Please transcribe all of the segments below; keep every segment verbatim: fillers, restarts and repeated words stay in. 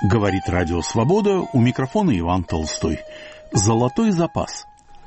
Говорит Радио Свобода, у микрофона Иван Толстой. Золотой запас.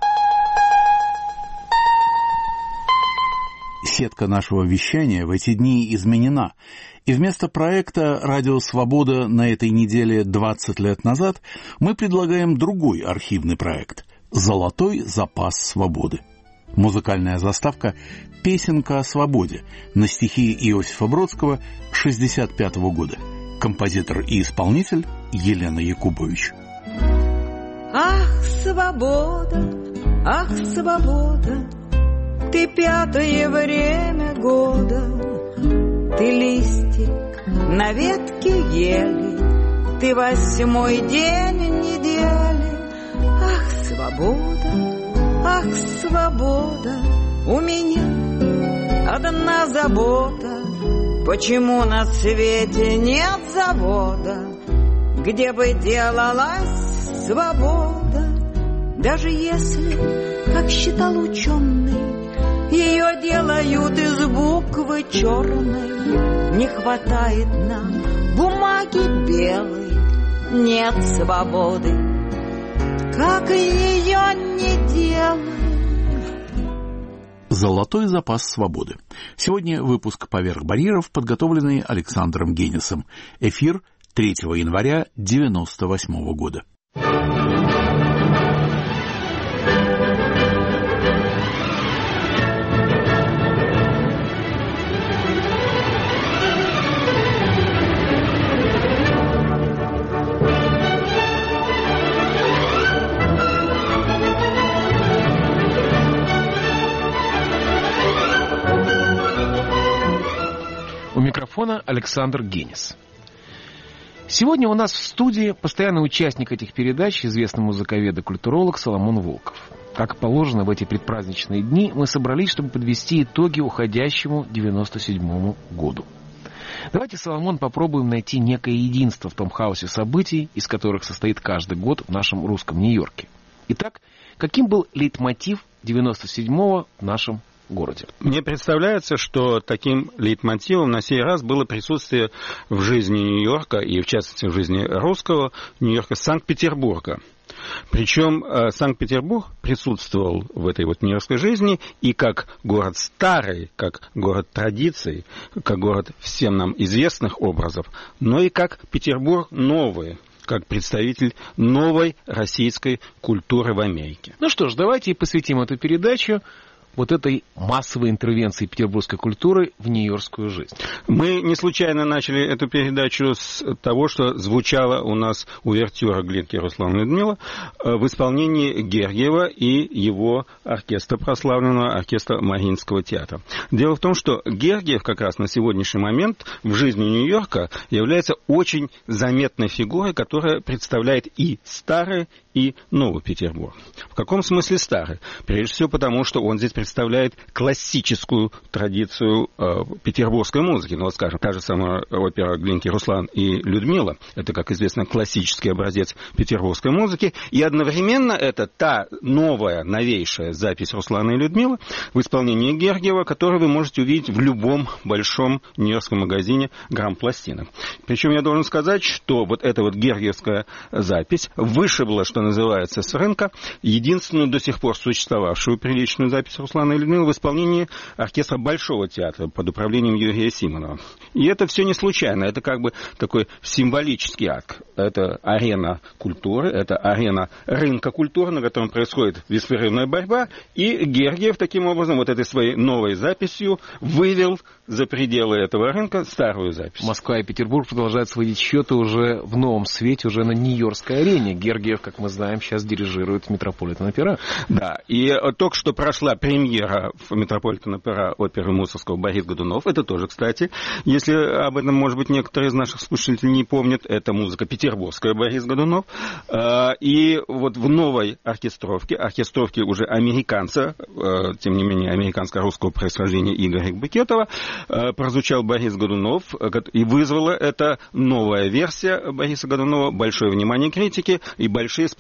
Сетка нашего вещания в эти дни изменена, и вместо проекта «Радио Свобода» на этой неделе двадцать лет назад мы предлагаем другой архивный проект «Золотой запас свободы». Музыкальная заставка «Песенка о свободе» на стихи Иосифа Бродского шестьдесят пятого года. Композитор и исполнитель Елена Якубович. Ах, свобода, ах, свобода, ты пятое время года, ты листик на ветке ели, ты восьмой день недели. Ах, свобода, ах, свобода, у меня одна забота. Почему на свете нет завода, где бы делалась свобода? Даже если, как считал ученый, ее делают из буквы черной, не хватает нам бумаги белой, нет свободы, как ее не делают. «Золотой запас свободы». Сегодня выпуск «Поверх барьеров», подготовленный Александром Генисом. Эфир третьего января девяносто восьмого года. У микрофона Александр Генис. Сегодня у нас в студии постоянный участник этих передач, известный музыковед и культуролог Соломон Волков. Как положено, в эти предпраздничные дни мы собрались, чтобы подвести итоги уходящему девяносто седьмому году. Давайте, Соломон, попробуем найти некое единство в том хаосе событий, из которых состоит каждый год в нашем русском Нью-Йорке. Итак, каким был лейтмотив девяносто седьмого в нашем городе? Мне представляется, что таким лейтмотивом на сей раз было присутствие в жизни Нью-Йорка, и в частности в жизни русского Нью-Йорка, Санкт-Петербурга. Причем Санкт-Петербург присутствовал в этой вот нью-йоркской жизни и как город старый, как город традиций, как город всем нам известных образов, но и как Петербург новый, как представитель новой российской культуры в Америке. Ну что ж, давайте и посвятим эту передачу вот этой массовой интервенции петербургской культуры в нью-йоркскую жизнь. Мы не случайно начали эту передачу с того, что звучала у нас увертюра Глинки Руслана Людмила в исполнении Гергиева и его оркестра, прославленного оркестра Мариинского театра. Дело в том, что Гергиев как раз на сегодняшний момент в жизни Нью-Йорка является очень заметной фигурой, которая представляет и старый, и Новый Петербург. В каком смысле старый? Прежде всего потому, что он здесь представляет классическую традицию э, петербургской музыки. Ну вот, скажем, та же самая опера Глинки Руслан и Людмила, это, как известно, классический образец петербургской музыки, и одновременно это та новая, новейшая запись Руслана и Людмилы в исполнении Гергиева, которую вы можете увидеть в любом большом нью-йоркском магазине грамм-пластинок. Причем я должен сказать, что вот эта вот гергиевская запись вышибла, что называется, с рынка единственную до сих пор существовавшую приличную запись Руслана и Людмилы в исполнении оркестра Большого театра под управлением Юрия Симонова. И это все не случайно, это как бы такой символический акт. Это арена культуры, это арена рынка культуры, на котором происходит беспрерывная борьба, и Гергиев таким образом вот этой своей новой записью вывел за пределы этого рынка старую запись. Москва и Петербург продолжают сводить счеты уже в новом свете, уже на нью-йоркской арене. Гергиев, как мы знаем, сейчас дирижирует Метрополитен-опера. Да, и только что прошла премьера в Метрополитен-опера оперы Мусоргского «Борис Годунов». Это тоже, кстати, если об этом, может быть, некоторые из наших слушателей не помнят, это музыка петербургская «Борис Годунов». И вот в новой оркестровке, оркестровке уже американца, тем не менее, американско-русского происхождения Игоря Букетова, прозвучал Борис Годунов, и вызвала эта новая версия Бориса Годунова большое внимание критики и большие споры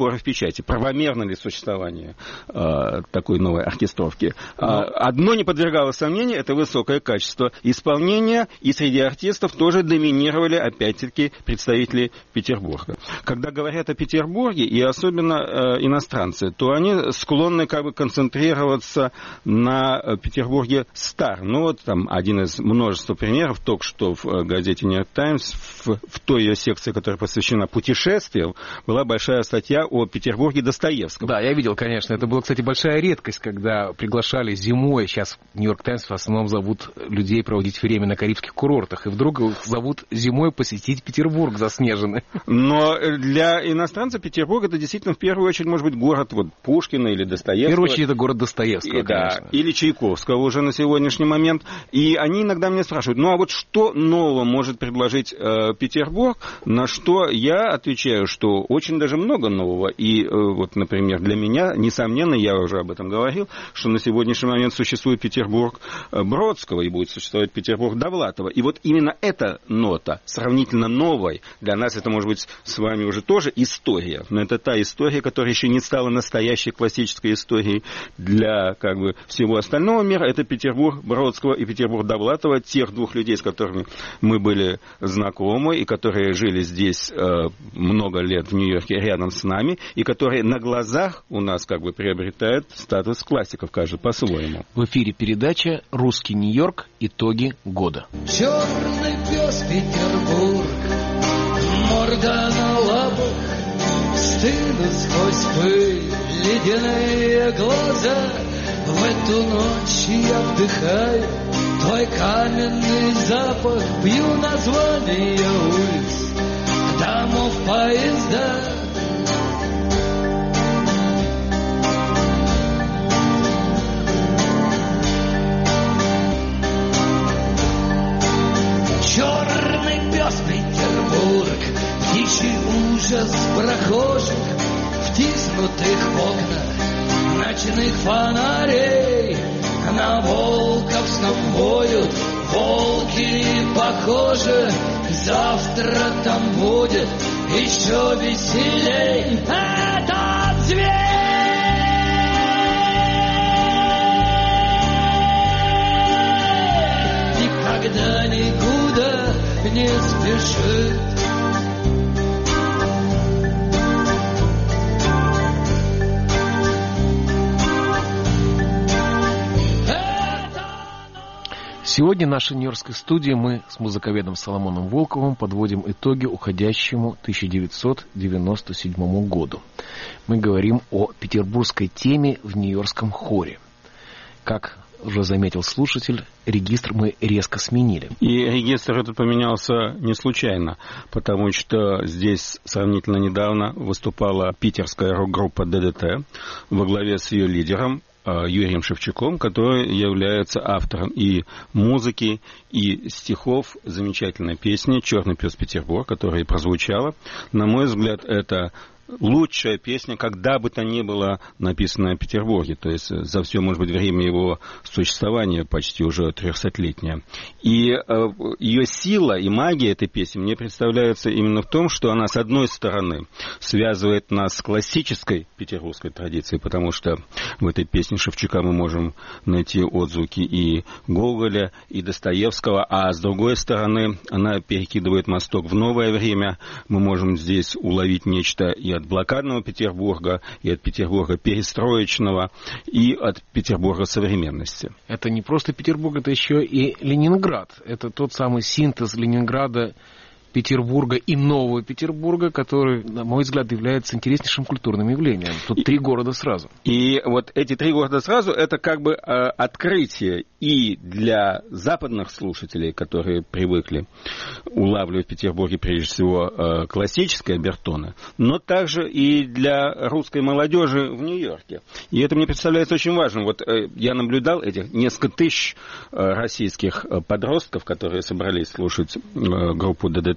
споры в печати. Правомерно ли существование э, такой новой оркестровки? Но... Одно не подвергалось сомнению, это высокое качество исполнения, и среди артистов тоже доминировали, опять-таки, представители Петербурга. Когда говорят о Петербурге, и особенно э, иностранцы, то они склонны как бы концентрироваться на Петербурге стар. Ну вот там один из множества примеров, только что в газете «Нью-Йорк Таймс», в, в той ее секции, которая посвящена путешествиям, была большая статья о Петербурге Достоевского. Да, я видел, конечно. Это была, кстати, большая редкость, когда приглашали зимой. Сейчас «Нью-Йорк Таймс» в основном зовут людей проводить время на карибских курортах. И вдруг зовут зимой посетить Петербург заснеженный. Но для иностранцев Петербург это действительно в первую очередь может быть город вот, Пушкина или Достоевского. В первую очередь это город Достоевского, и, конечно. Да, или Чайковского уже на сегодняшний момент. И они иногда меня спрашивают, ну а вот что нового может предложить э, Петербург? На что я отвечаю, что очень даже много нового. И э, вот, например, для меня, несомненно, я уже об этом говорил, что на сегодняшний момент существует Петербург Бродского и будет существовать Петербург Довлатова. И вот именно эта нота, сравнительно новой, для нас это может быть с вами уже тоже история, но это та история, которая еще не стала настоящей классической историей для как бы всего остального мира. Это Петербург Бродского и Петербург Довлатова, тех двух людей, с которыми мы были знакомы и которые жили здесь э, много лет в Нью-Йорке рядом с нами, и которые на глазах у нас как бы приобретают статус классиков, каждый по-своему. В эфире передача «Русский Нью-Йорк. Итоги года». Черный пес Петербург, морда на лапах, стыну сквозь пыль ледяные глаза. В эту ночь я вдыхаю твой каменный запах, пью названия улиц, домов, поезда. Черный пес Петербург, птичий ужас прохожих, втиснутых в окна ночных фонарей. На волковском воют волки, похоже, завтра там будет еще веселей. Этот зверь никогда никуда не спешит. Сегодня в нашей нью-йоркской студии мы с музыковедом Соломоном Волковым подводим итоги уходящему тысяча девятьсот девяносто седьмому году. Мы говорим о петербургской теме в нью-йоркском хоре. Как уже заметил слушатель, регистр мы резко сменили. И регистр этот поменялся не случайно, потому что здесь сравнительно недавно выступала питерская рок-группа ДДТ во главе с ее лидером Юрием Шевчуком, который является автором и музыки, и стихов замечательной песни «Черный пес Петербург», которая прозвучала. На мой взгляд, это лучшая песня, когда бы то ни было написанная в Петербурге, то есть за все, может быть, время его существования, почти уже трехсотлетняя. И э, ее сила и магия этой песни мне представляется именно в том, что она, с одной стороны, связывает нас с классической петербургской традицией, потому что в этой песне Шевчука мы можем найти отзвуки и Гоголя, и Достоевского, а с другой стороны, она перекидывает мосток в новое время. Мы можем здесь уловить нечто и от блокадного Петербурга, и от Петербурга перестроечного, и от Петербурга современности. Это не просто Петербург, это еще и Ленинград. Это тот самый синтез Ленинграда, Петербурга и Нового Петербурга, который, на мой взгляд, является интереснейшим культурным явлением. Тут и, три города сразу. И вот эти три города сразу, это как бы э, открытие и для западных слушателей, которые привыкли улавливать в Петербурге, прежде всего, э, классическое обертоны, но также и для русской молодежи в Нью-Йорке. И это мне представляется очень важным. Вот э, я наблюдал этих несколько тысяч э, российских э, подростков, которые собрались слушать э, группу ДДТ,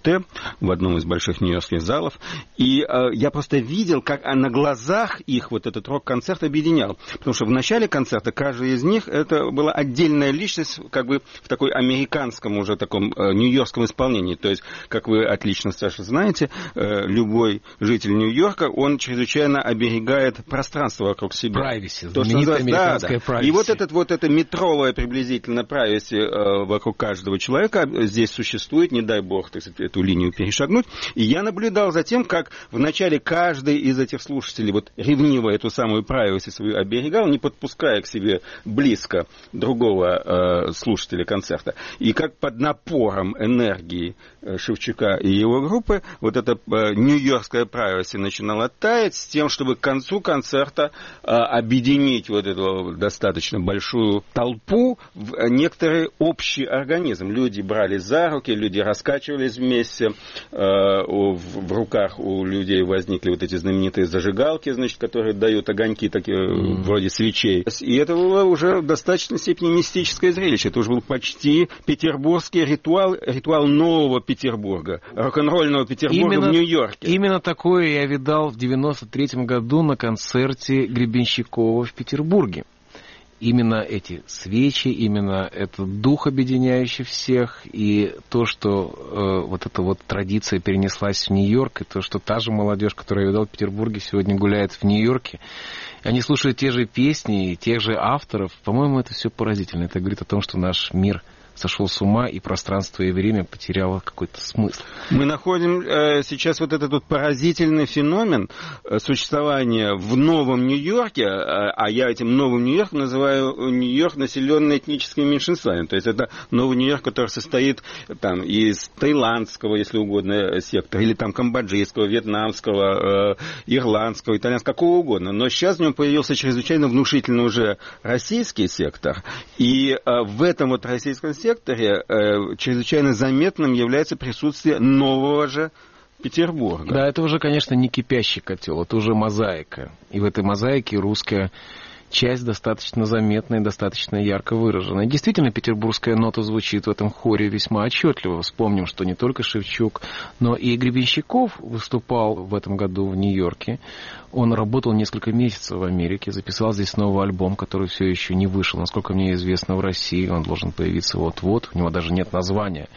Т в одном из больших нью-йоркских залов. И э, я просто видел, как на глазах их вот этот рок-концерт объединял. Потому что в начале концерта каждый из них это была отдельная личность, как бы в такой американском уже таком э, нью-йоркском исполнении. То есть, как вы отлично, Саша, знаете, э, любой житель Нью-Йорка, он чрезвычайно оберегает пространство вокруг себя. Privacy, То, что американская да, да. privacy. И вот этот вот это метровое приблизительно privacy э, вокруг каждого человека здесь существует, не дай бог, так сказать, эту линию перешагнуть. И я наблюдал за тем, как вначале каждый из этих слушателей вот ревниво эту самую privacy свою оберегал, не подпуская к себе близко другого э, слушателя концерта. И как под напором энергии э, Шевчука и его группы вот эта э, нью-йоркская privacy начинала таять с тем, чтобы к концу концерта э, объединить вот эту достаточно большую толпу в некоторый общий организм. Люди брали за руки, люди раскачивались вместе, э, в, в руках у людей возникли вот эти знаменитые зажигалки, значит, которые дают огоньки такие, mm. вроде свечей. И это было уже в достаточной степени мистическое зрелище. Это уже был почти петербургский ритуал, ритуал нового Петербурга, рок-н-ролльного Петербурга именно, в Нью-Йорке. Именно такое я видал в девяносто третьем году на концерте Гребенщикова в Петербурге. Именно эти свечи, именно этот дух, объединяющий всех, и то, что э, вот эта вот традиция перенеслась в Нью-Йорк, и то, что та же молодежь, которую я видал в Петербурге, сегодня гуляет в Нью-Йорке, они слушают те же песни, тех же авторов, по-моему, это все поразительно. Это говорит о том, что наш мир сошел с ума, и пространство и время потеряло какой-то смысл. Мы находим э, сейчас вот этот вот поразительный феномен э, существования в новом Нью-Йорке, э, а я этим новым Нью-Йорком называю Нью-Йорк, населенный этническими меньшинствами. То есть это новый Нью-Йорк, который состоит там, из таиландского, если угодно, сектора, или там камбоджийского, вьетнамского, э, ирландского, итальянского, какого угодно. Но сейчас в нем появился чрезвычайно внушительный уже российский сектор, и э, в этом вот российском секторе секторе э, чрезвычайно заметным является присутствие нового же Петербурга. Да, это уже, конечно, не кипящий котел, это уже мозаика. И в этой мозаике русская часть достаточно заметная и достаточно ярко выражена. И действительно, петербургская нота звучит в этом хоре весьма отчетливо. Вспомним, что не только Шевчук, но и Гребенщиков выступал в этом году в Нью-Йорке. Он работал несколько месяцев в Америке, записал здесь новый альбом, который все еще не вышел. Насколько мне известно, в России он должен появиться вот-вот. У него даже нет названия.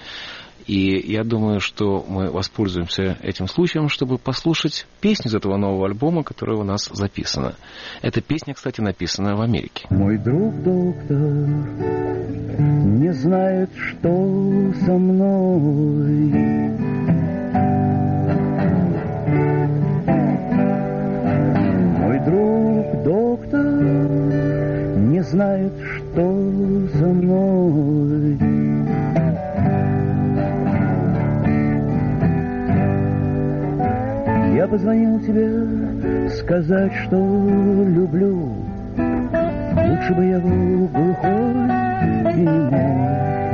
И я думаю, что мы воспользуемся этим случаем, чтобы послушать песню из этого нового альбома, которая у нас записана. Эта песня, кстати, написана в Америке. Мой друг доктор не знает, что со мной. Мой друг доктор не знает, что со мной. Я позвонил тебе сказать, что люблю. Лучше бы я был глухой и немой.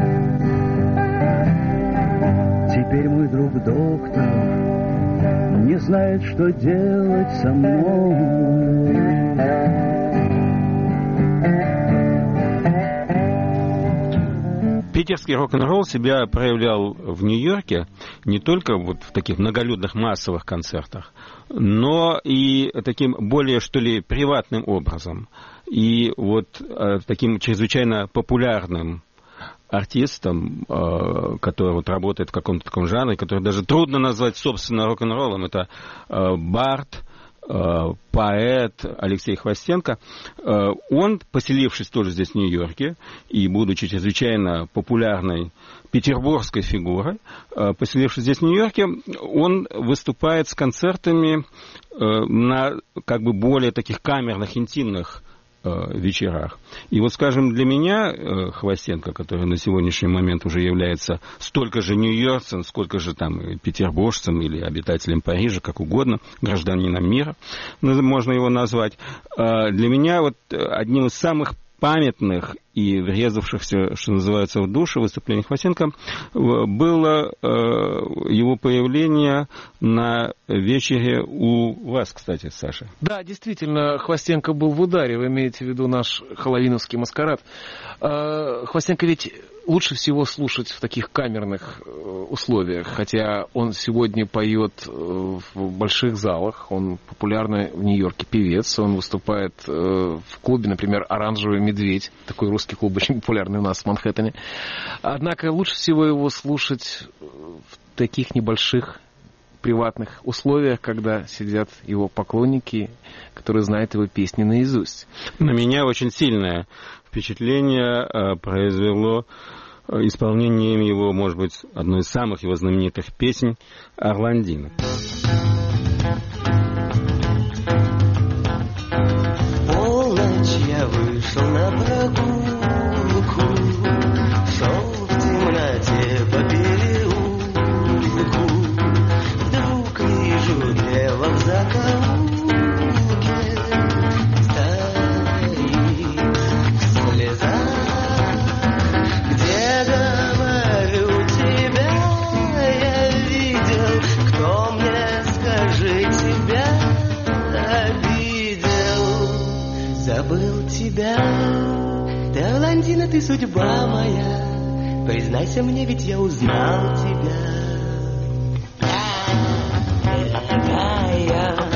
Теперь мой друг доктор не знает, что делать со мной. Питерский рок-н-ролл себя проявлял в Нью-Йорке не только вот в таких многолюдных массовых концертах, но и таким более, что ли, приватным образом. И вот э, таким чрезвычайно популярным артистом, э, который вот работает в каком-то таком жанре, который даже трудно назвать собственно рок-н-роллом, это э, бард, поэт Алексей Хвостенко, он, поселившись тоже здесь в Нью-Йорке и будучи чрезвычайно популярной петербургской фигурой, поселившись здесь в Нью-Йорке, он выступает с концертами на как бы более таких камерных, интимных вечерах. И вот, скажем, для меня Хвостенко, который на сегодняшний момент уже является столько же нью-йоркцем, сколько же там петербуржцем или обитателем Парижа, как угодно, гражданином мира, можно его назвать, для меня вот одним из самых памятных и врезавшихся, что называется, в душу выступления Хвостенко было его появление на вечере у вас, кстати, Саша. Да, действительно, Хвостенко был в ударе, вы имеете в виду наш хэллоуиновский маскарад. Хвостенко ведь лучше всего слушать в таких камерных условиях, хотя он сегодня поет в больших залах, он популярный в Нью-Йорке певец, он выступает в клубе, например, «Оранжевый медведь», такой русский клуб очень популярный у нас в Манхэттене. Однако лучше всего его слушать в таких небольших приватных условиях, когда сидят его поклонники, которые знают его песни наизусть. На меня очень сильное впечатление произвело исполнение его, может быть, одной из самых его знаменитых песен «Орландина». Полночь я вышел на прогулку, шел в темноте по переулку, вдруг вижу дело в закоулке, стоит в слезах, где, говорю, тебя я видел, кто мне, скажи, тебя обидел, забыл тебя, ты, Орландина, ты судьба моя, признайся мне, ведь я узнал тебя. Дорогая,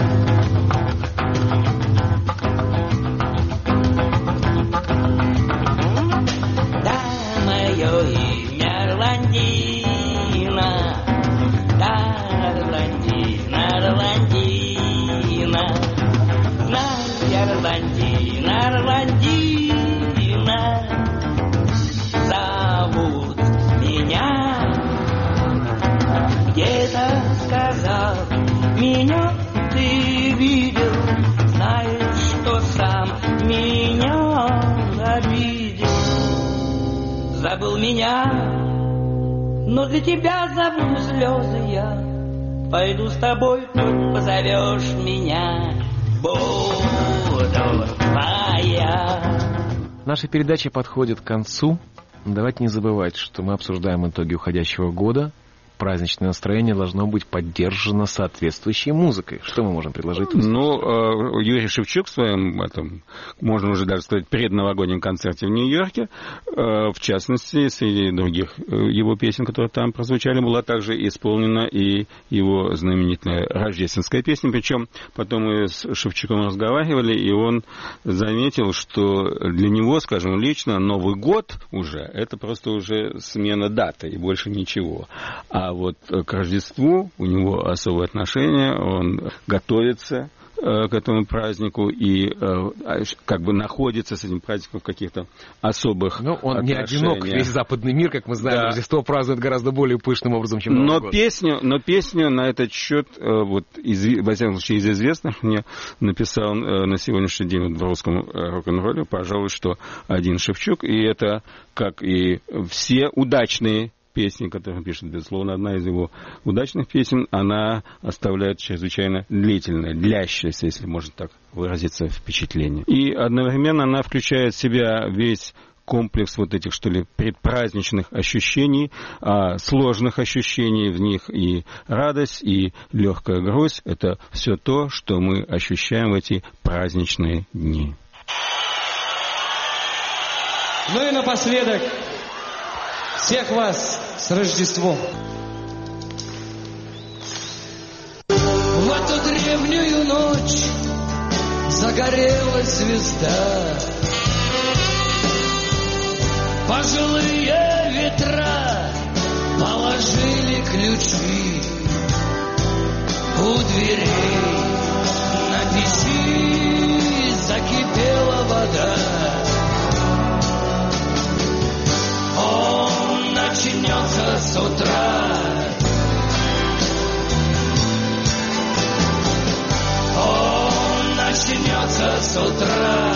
да, мое имя Орландина, да, Орландина, Орландина, знай, Орландина, Орландина, зовут меня, где-то сказал, меня ты видел, знаешь, что сам меня обидел, забыл меня, но для тебя забуду слезы я, пойду с тобой, тут позовешь меня, буду твоя. Наша передача подходит к концу. Давайте не забывать, что мы обсуждаем итоги уходящего года. Праздничное настроение должно быть поддержано соответствующей музыкой. Что мы можем предложить? Ну, Юрий Шевчук в своем, этом, можно уже даже сказать, предновогоднем концерте в Нью-Йорке, в частности, среди других его песен, которые там прозвучали, была также исполнена и его знаменитая рождественская песня. Причем потом мы с Шевчуком разговаривали, и он заметил, что для него, скажем, лично Новый год уже, это просто уже смена даты и больше ничего. А А вот к Рождеству у него особое отношение, он готовится э, к этому празднику и э, как бы находится с этим праздником в каких-то особых Ну, он не одинок, весь западный мир, как мы знаем, да. Рождество празднует гораздо более пышным образом, чем Новый но год. Песню, но песню на этот счет, э, вот, из, во всяком случае, из известных, мне написал э, на сегодняшний день вот, в русском э, рок-н-ролле, пожалуй, что один Шевчук, и это, как и все удачные песни, которые он пишет, безусловно, одна из его удачных песен, она оставляет чрезвычайно длительное, длящееся, если можно так выразиться, впечатление. И одновременно она включает в себя весь комплекс вот этих, что ли, предпраздничных ощущений, а, сложных ощущений в них, и радость, и легкая грусть. Это все то, что мы ощущаем в эти праздничные дни. Ну и напоследок, всех вас с Рождеством! В эту древнюю ночь загорелась звезда. Пожилые ветра положили ключи у дверей. На печи закипела вода. Он начнется с утра. Он начнется с утра.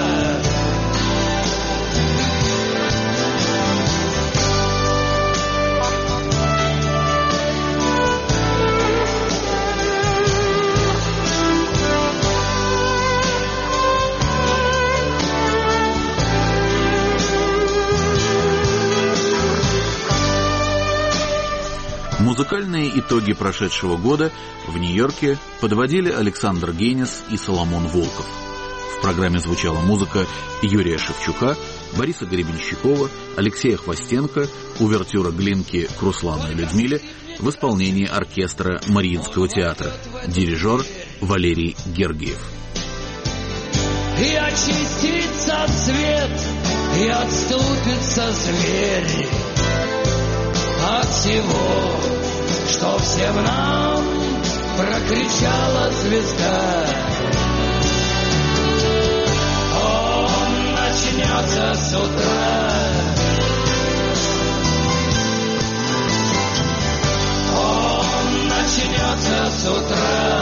Музыкальные итоги прошедшего года в Нью-Йорке подводили Александр Генис и Соломон Волков. В программе звучала музыка Юрия Шевчука, Бориса Гребенщикова, Алексея Хвостенко, увертюра Глинки к Руслану и Людмиле в исполнении оркестра Мариинского театра, дирижер Валерий Гергиев. И очистится свет, и отступится зверь от всего, что всем нам прокричала звезда. Он начнется с утра, он начнется с утра,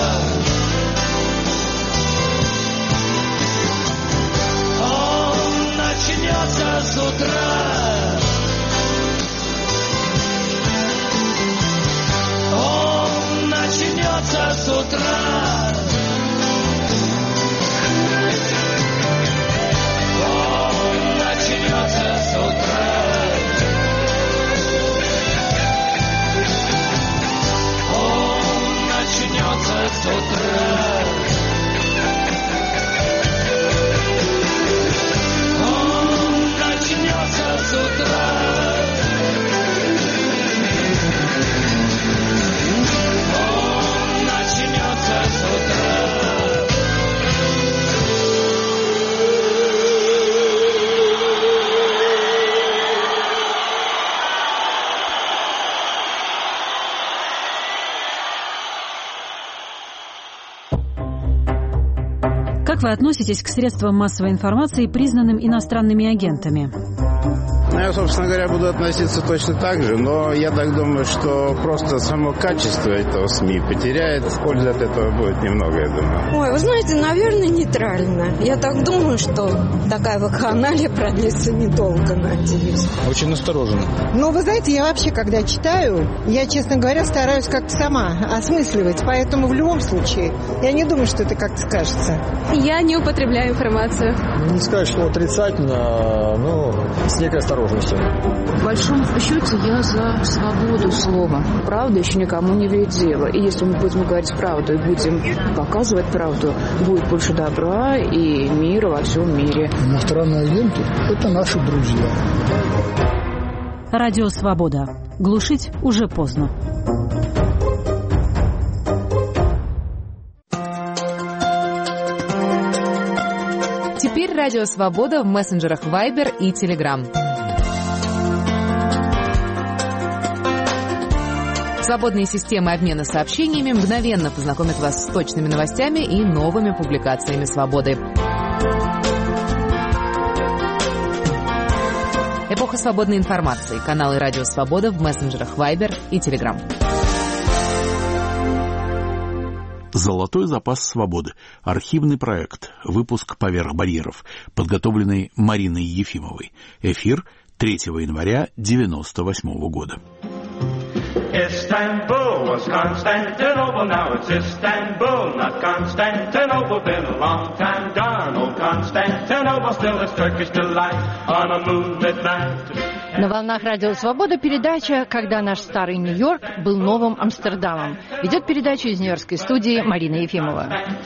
он начнется с утра. Он начнется с утра. Он начнется с утра. Он начнется с утра. Он начнется с утра. Как вы относитесь к средствам массовой информации, признанным иностранными агентами? Я, собственно говоря, буду относиться точно так же, но я так думаю, что просто само качество этого СМИ потеряет. Пользы от этого будет немного, я думаю. Ой, вы знаете, наверное, нейтрально. Я так думаю, что такая вакханалия продлится недолго, надеюсь. Очень настороженно. Ну, вы знаете, я вообще, когда читаю, я, честно говоря, стараюсь как-то сама осмысливать. Поэтому в любом случае, я не думаю, что это как-то скажется. Я не употребляю информацию. Не сказать, что отрицательно, но с некой осторожностью. В большом счете я за свободу слова. Правда еще никому не вредила. И если мы будем говорить правду и будем показывать правду, будет больше добра и мира во всем мире. Иностранные агенты – это наши друзья. Радио «Свобода». Глушить уже поздно. Теперь Радио «Свобода» в мессенджерах Viber и Telegram. Свободные системы обмена сообщениями мгновенно познакомят вас с точными новостями и новыми публикациями «Свободы». Эпоха свободной информации. Каналы «Радио Свобода» в мессенджерах Viber и Telegram. «Золотой запас свободы». Архивный проект. Выпуск «Поверх барьеров», подготовленный Мариной Ефимовой. Эфир третьего января девяносто восьмого года. Istanbul was Constantinople, now it's Istanbul, not Constantinople. Been a long time gone, old Constantinople still has Turkish delight on a moonlit night. На волнах Радио Свобода передача «Когда наш старый Нью-Йорк был новым Амстердамом». Ведет передачу из нью-йоркской студии Марина Ефимова.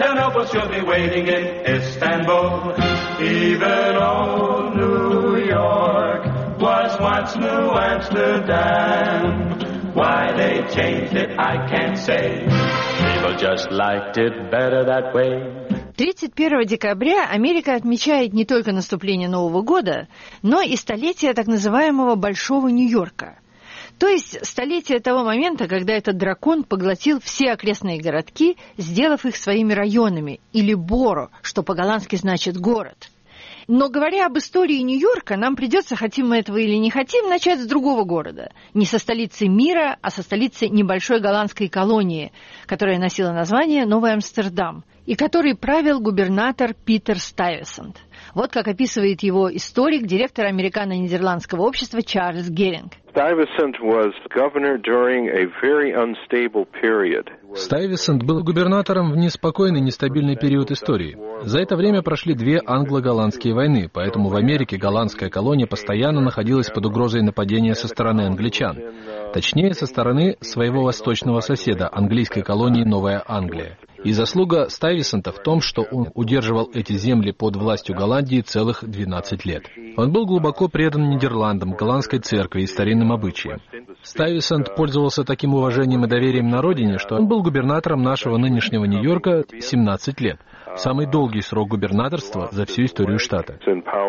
Was once New Amsterdam. Why they changed it, I can't say. People just liked it better that way. тридцать первого декабря Америка отмечает не только наступление Нового года, но и столетие так называемого Большого Нью-Йорка. То есть столетие того момента, когда этот дракон поглотил все окрестные городки, сделав их своими районами, или боро, что по-голландски значит «город». Но говоря об истории Нью-Йорка, нам придется, хотим мы этого или не хотим, начать с другого города. Не со столицы мира, а со столицы небольшой голландской колонии, которая носила название Новый Амстердам. и которой правил губернатор Питер Стuyвесант. Вот как описывает его историк, директор американо-нидерландского общества Чарльз Геринг. Stuyvesant was governor during a very unstable period. Стuyvesant был губернатором в неспокойный, нестабильный период истории. За это время прошли две англо-голландские войны, поэтому в Америке голландская колония постоянно находилась под угрозой нападения со стороны англичан. Точнее, со стороны своего восточного соседа, английской колонии Новая Англия. И заслуга Стuyvesanta в том, что он удерживал эти земли под властью Голландии целых двенадцать лет. Он был глубоко предан Нидерландам, голландской церкви и старинным обычаям. Стuyvesant пользовался таким уважением и доверием на родине, что он был губернатором нашего нынешнего Нью-Йорка семнадцать лет. Самый долгий срок губернаторства за всю историю штата.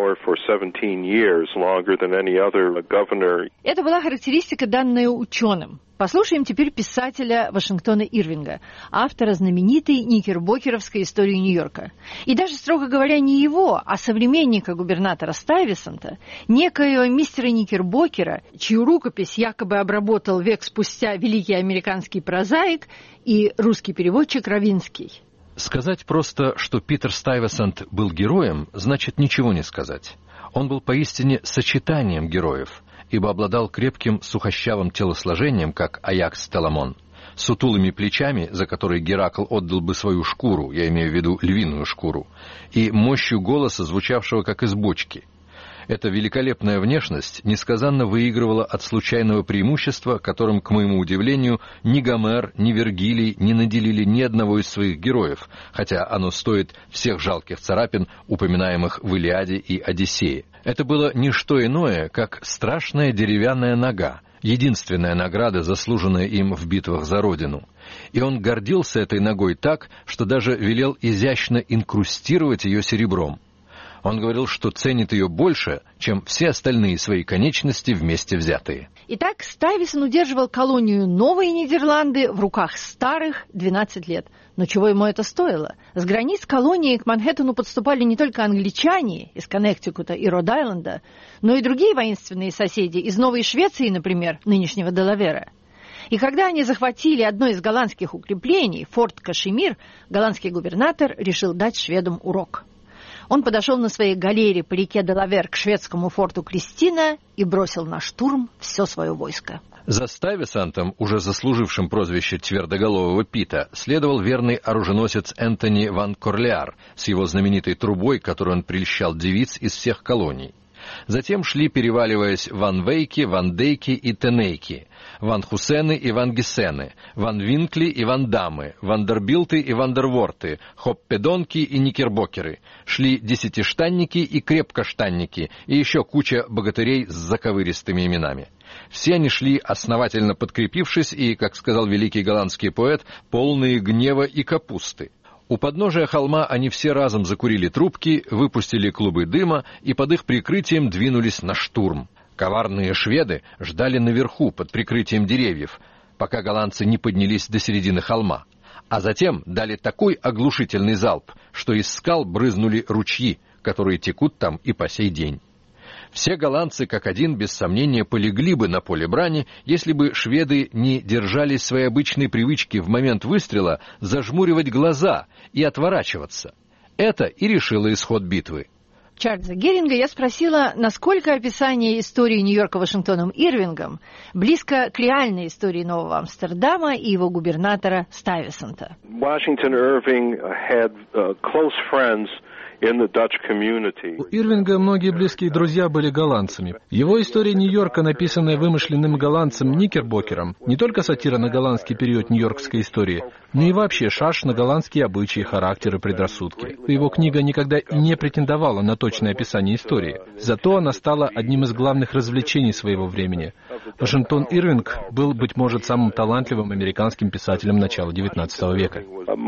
Это была характеристика, данная ученым. Послушаем теперь писателя Вашингтона Ирвинга, автора знаменитой никербокеровской истории Нью-Йорка. И даже, строго говоря, не его, а современника губернатора Стuyvesanta, некоего мистера Никербокера, чью рукопись якобы обработал век спустя великий американский прозаик и русский переводчик Равинский. Сказать просто, что Питер Стuyvesant был героем, значит ничего не сказать. Он был поистине сочетанием героев, ибо обладал крепким сухощавым телосложением, как Аякс Теламон, сутулыми плечами, за которые Геракл отдал бы свою шкуру, я имею в виду львиную шкуру, и мощью голоса, звучавшего как из бочки. Эта великолепная внешность несказанно выигрывала от случайного преимущества, которым, к моему удивлению, ни Гомер, ни Вергилий не наделили ни одного из своих героев, хотя оно стоит всех жалких царапин, упоминаемых в Илиаде и Одиссее. Это было не что иное, как страшная деревянная нога, единственная награда, заслуженная им в битвах за родину. И он гордился этой ногой так, что даже велел изящно инкрустировать ее серебром. Он говорил, что ценит ее больше, чем все остальные свои конечности вместе взятые. Итак, Стuyvesant удерживал колонию Новые Нидерланды в руках старых двенадцать лет. Но чего ему это стоило? С границ колонии к Манхэттену подступали не только англичане из Коннектикута и Род-Айленда, но и другие воинственные соседи из Новой Швеции, например, нынешнего Делавера. И когда они захватили одно из голландских укреплений, форт Кашемир, голландский губернатор решил дать шведам урок. Он подошел на своей галере по реке Делавер к шведскому форту Кристина и бросил на штурм все свое войско. За Стuyvesантом, уже заслужившим прозвище Твердоголового Пита, следовал верный оруженосец Энтони ван Корлеар с его знаменитой трубой, которой он прельщал девиц из всех колоний. Затем шли, переваливаясь, Ван Вейки, Ван Дейки и Тенейки, Ван Хусены и Ван Гессены, Ван Винкли и Ван Дамы, Вандербилты и Вандерворты, Хоппедонки и Никербокеры. Шли десятиштанники и крепкоштанники, и еще куча богатырей с заковыристыми именами. Все они шли, основательно подкрепившись, и, как сказал великий голландский поэт, полные гнева и капусты. У подножия холма они все разом закурили трубки, выпустили клубы дыма и под их прикрытием двинулись на штурм. Коварные шведы ждали наверху, под прикрытием деревьев, пока голландцы не поднялись до середины холма. А затем дали такой оглушительный залп, что из скал брызнули ручьи, которые текут там и по сей день. Все голландцы, как один, без сомнения, полегли бы на поле брани, если бы шведы не держались своей обычной привычки в момент выстрела зажмуривать глаза и отворачиваться. Это и решило исход битвы. Чарльза Геринга я спросила, насколько описание истории Нью-Йорка Вашингтоном Ирвингом близко к реальной истории Нового Амстердама и его губернатора Стuyvesanta. Washington Irving had uh, close friends in the Dutch community. У Ирвинга многие близкие друзья были голландцами. Его история Нью-Йорка, написанная вымышленным голландцем Никербокером, не только сатира на голландский период нью-йоркской истории, но и вообще шарж на голландские обычаи, характеры, предрассудки. Его книга никогда и не претендовала на точное описание истории. Зато она стала одним из главных развлечений своего времени. Вашингтон Ирвинг был, быть может, самым талантливым американским писателем начала девятнадцатого века.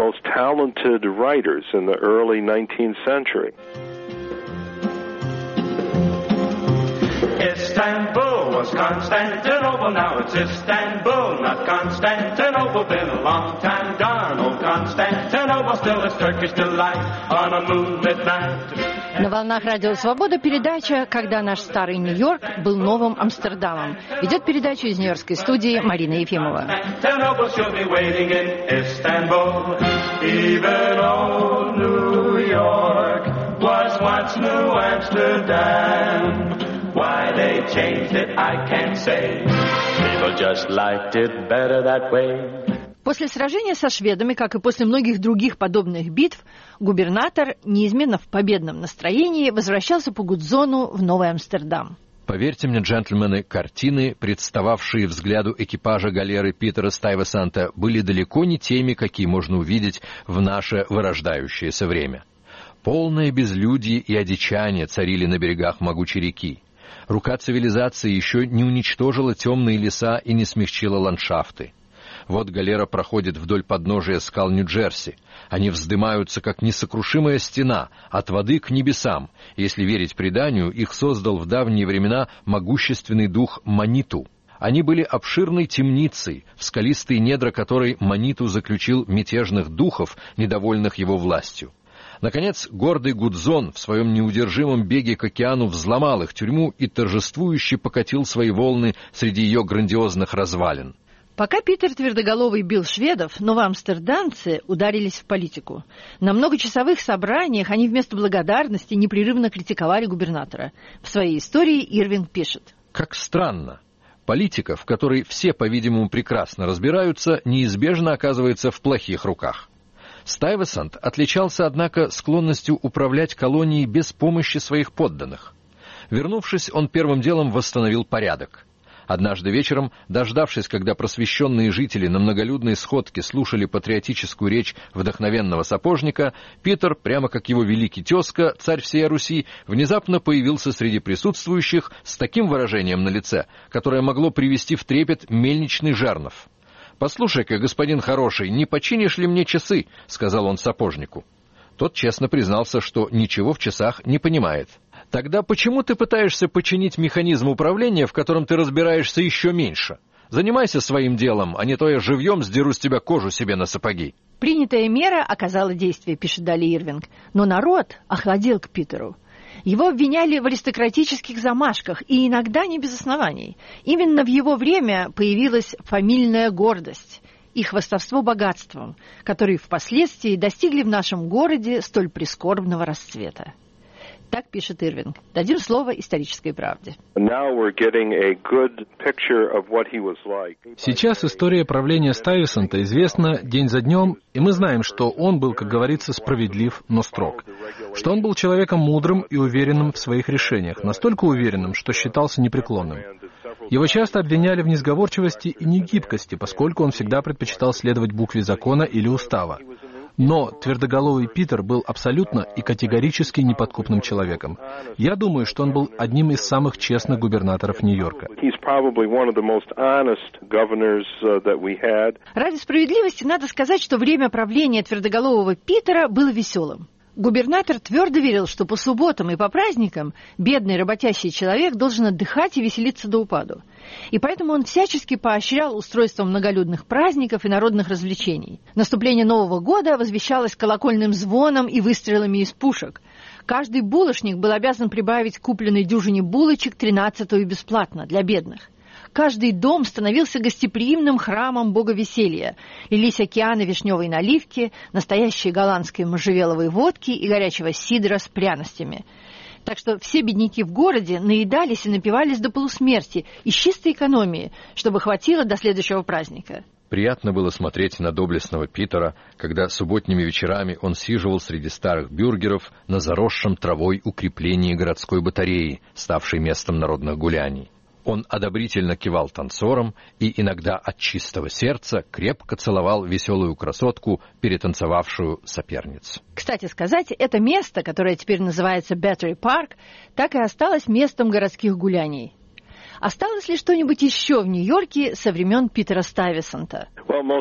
Istanbul was Constantinople, now it's Istanbul, not Constantinople. Been a long time gone, old Constantinople, still is Turkish delight on a moonlit night. На волнах Радио Свобода передача «Когда наш старый Нью-Йорк был новым Амстердамом». Ведет передачу из нью-йоркской студии Марина Ефимова. Why they changed it, I can't say. People just liked it better that way. После сражения со шведами, как и после многих других подобных битв, губернатор, неизменно в победном настроении, возвращался по Гудзону в Новый Амстердам. Поверьте мне, джентльмены, картины, представавшие взгляду экипажа галеры Питера Стайвесанта, были далеко не теми, какие можно увидеть в наше вырождающееся время. Полное безлюдье и одичание царили на берегах могучей реки. Рука цивилизации еще не уничтожила темные леса и не смягчила ландшафты. Вот галера проходит вдоль подножия скал Нью-Джерси. Они вздымаются, как несокрушимая стена, от воды к небесам. Если верить преданию, их создал в давние времена могущественный дух Маниту. Они были обширной темницей, в скалистые недра которой Маниту заключил мятежных духов, недовольных его властью. Наконец, гордый Гудзон в своем неудержимом беге к океану взломал их тюрьму и торжествующе покатил свои волны среди ее грандиозных развалин. Пока Питер Твердоголовый бил шведов, новоамстердамцы ударились в политику. На многочасовых собраниях они вместо благодарности непрерывно критиковали губернатора. В своей истории Ирвинг пишет: «Как странно. Политика, в которой все, по-видимому, прекрасно разбираются, неизбежно оказывается в плохих руках». Стайвесант отличался, однако, склонностью управлять колонией без помощи своих подданных. Вернувшись, он первым делом восстановил порядок. Однажды вечером, дождавшись, когда просвещенные жители на многолюдной сходке слушали патриотическую речь вдохновенного сапожника, Питер, прямо как его великий тезка, царь всей Руси, внезапно появился среди присутствующих с таким выражением на лице, которое могло привести в трепет мельничный жернов. «Послушай-ка, господин хороший, не починишь ли мне часы?» — сказал он сапожнику. Тот честно признался, что ничего в часах не понимает. «Тогда почему ты пытаешься починить механизм управления, в котором ты разбираешься еще меньше? Занимайся своим делом, а не то я живьем сдеру с тебя кожу себе на сапоги». Принятая мера оказала действие, пишет далее Ирвинг, но народ охладел к Питеру. Его обвиняли в аристократических замашках, и иногда не без оснований. Именно в его время появилась фамильная гордость и хвастовство богатством, которые впоследствии достигли в нашем городе столь прискорбного расцвета. Так пишет Ирвинг. Дадим слово исторической правде. Сейчас история правления Стайвесанта известна день за днем, и мы знаем, что он был, как говорится, справедлив, но строг. Что он был человеком мудрым и уверенным в своих решениях, настолько уверенным, что считался непреклонным. Его часто обвиняли в несговорчивости и негибкости, поскольку он всегда предпочитал следовать букве закона или устава. Но Твердоголовый Питер был абсолютно и категорически неподкупным человеком. Я думаю, что он был одним из самых честных губернаторов Нью-Йорка. Ради справедливости надо сказать, что время правления Твердоголового Питера было веселым. Губернатор твердо верил, что по субботам и по праздникам бедный работящий человек должен отдыхать и веселиться до упаду. И поэтому он всячески поощрял устройство многолюдных праздников и народных развлечений. Наступление Нового года возвещалось колокольным звоном и выстрелами из пушек. Каждый булочник был обязан прибавить к купленной дюжине булочек тринадцатую бесплатно для бедных. Каждый дом становился гостеприимным храмом бога веселья. Лились океаны вишневой наливки, настоящей голландской можжевеловой водки и горячего сидра с пряностями. Так что все бедняки в городе наедались и напивались до полусмерти из чистой экономии, чтобы хватило до следующего праздника. Приятно было смотреть на доблестного Питера, когда субботними вечерами он сиживал среди старых бюргеров на заросшем травой укреплении городской батареи, ставшей местом народных гуляний. Он одобрительно кивал танцорам и иногда от чистого сердца крепко целовал веселую красотку, перетанцевавшую соперницу. Кстати сказать, это место, которое теперь называется Battery Park, так и осталось местом городских гуляний. Осталось ли что-нибудь еще в Нью-Йорке со времен Питера Стайвесанта?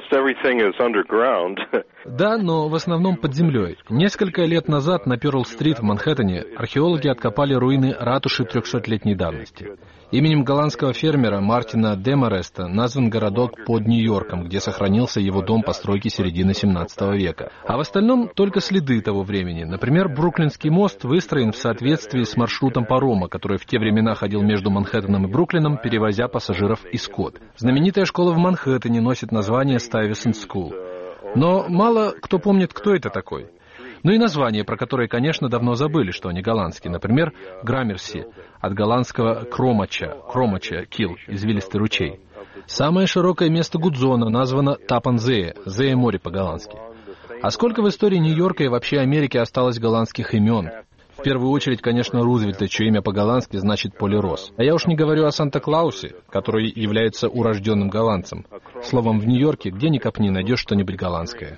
Да, но в основном под землей. Несколько лет назад на Пёрл-стрит в Манхэттене археологи откопали руины ратуши трехсотлетней давности. Именем голландского фермера Мартина Демареста назван городок под Нью-Йорком, где сохранился его дом постройки середины семнадцатого века. А в остальном только следы того времени. Например, Бруклинский мост выстроен в соответствии с маршрутом парома, который в те времена ходил между Манхэттеном и Бруклином, перевозя пассажиров и скот. Знаменитая школа в Манхэттене носит название Stuyvesant School. Но мало кто помнит, кто это такой. Ну и названия, про которые, конечно, давно забыли, что они голландские. Например, Граммерси, от голландского кромача, кромача, кил, извилистый ручей. Самое широкое место Гудзона названо Тапанзее, Зее море по-голландски. А сколько в истории Нью-Йорка и вообще Америки осталось голландских имен? В первую очередь, конечно, Рузвельта, чье имя по-голландски значит «поле роз». А я уж не говорю о Санта-Клаусе, который является урожденным голландцем. Словом, в Нью-Йорке, где ни копни, найдешь что-нибудь голландское.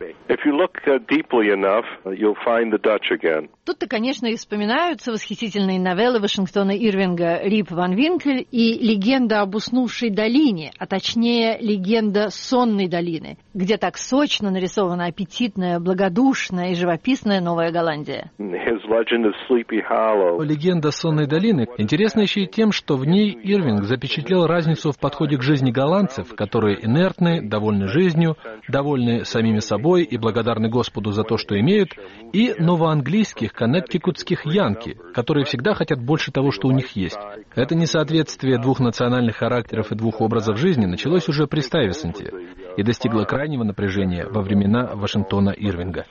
Тут-то, конечно, и вспоминаются восхитительные новеллы Вашингтона Ирвинга «Рип Ван Винкель» и «Легенда об уснувшей долине», а точнее «Легенда сонной долины», где так сочно нарисована аппетитная, благодушная и живописная Новая Голландия. Легенда сонной долины интересна еще и тем, что в ней Ирвинг запечатлел разницу в подходе к жизни голландцев, которые инертны, довольны жизнью, довольны самими собой и благодарны Господу за то, что имеют, и новоанглийских коннектикутских янки, которые всегда хотят больше того, что у них есть. Это несоответствие двух национальных характеров и двух образов жизни началось уже при Стайвесанте и достигло крайнего напряжения во времена Вашингтона Ирвинга.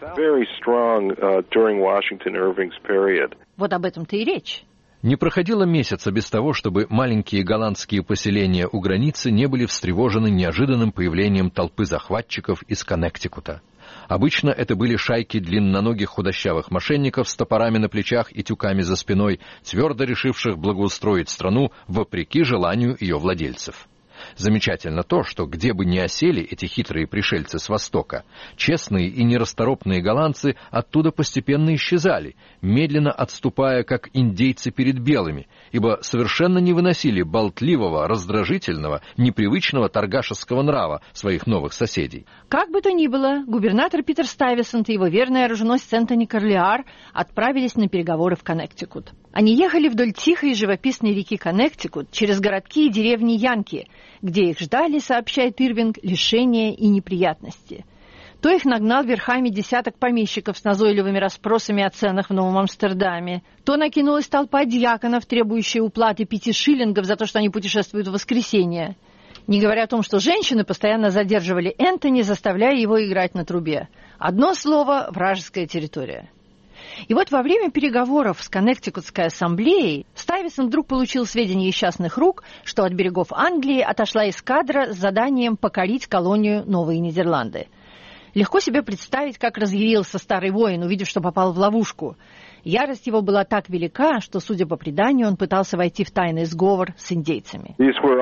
Вот об этом-то и речь. Не проходило месяца без того, чтобы маленькие голландские поселения у границы не были встревожены неожиданным появлением толпы захватчиков из Коннектикута. Обычно это были шайки длинноногих худощавых мошенников с топорами на плечах и тюками за спиной, твердо решивших благоустроить страну вопреки желанию ее владельцев. Замечательно то, что где бы ни осели эти хитрые пришельцы с Востока, честные и нерасторопные голландцы оттуда постепенно исчезали, медленно отступая, как индейцы перед белыми, ибо совершенно не выносили болтливого, раздражительного, непривычного торгашеского нрава своих новых соседей. Как бы то ни было, губернатор Питер Стайвесант и его верный оруженосец Энтони Корлеар отправились на переговоры в Коннектикут. Они ехали вдоль тихой и живописной реки Коннектикут, через городки и деревни Янки, где их ждали, сообщает Ирвинг, лишения и неприятности. То их нагнал верхами десяток помещиков с назойливыми расспросами о ценах в Новом Амстердаме, то накинулась толпа дьяконов, требующая уплаты пяти шиллингов за то, что они путешествуют в воскресенье. Не говоря о том, что женщины постоянно задерживали Энтони, заставляя его играть на трубе. Одно слово – вражеская территория. И вот во время переговоров с Коннектикутской ассамблеей Стайвесант вдруг получил сведения из частных рук, что от берегов Англии отошла эскадра с заданием покорить колонию Новые Нидерланды. Легко себе представить, как разъярился старый воин, увидев, что попал в ловушку. Ярость его была так велика, что, судя по преданию, он пытался войти в тайный сговор с индейцами.